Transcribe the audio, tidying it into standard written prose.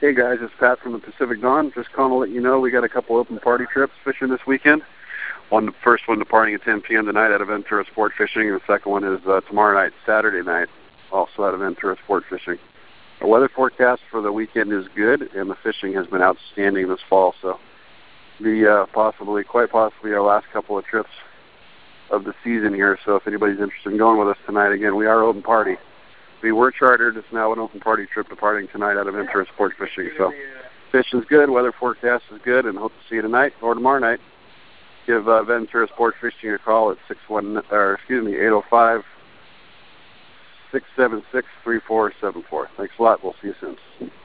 Hey guys, it's Pat from the Pacific Dawn. Just calling to let you know we got a couple open party trips fishing this weekend. The first one departing at 10 p.m. tonight out of Ventura Sport Fishing, and the second one is tomorrow night, Saturday night, also out of Ventura Sport Fishing. Our weather forecast for the weekend is good, and the fishing has been outstanding this fall, so be quite possibly our last couple of trips of the season here. So if anybody's interested in going with us tonight, again, we are open party. We were chartered. It's now an open party trip departing tonight out of Ventura Sport Fishing. So fishing's good, weather forecast is good, and hope to see you tonight or tomorrow night. Give Ventura Sport Fishing a call at 805-676-3474. Thanks a lot. We'll see you soon.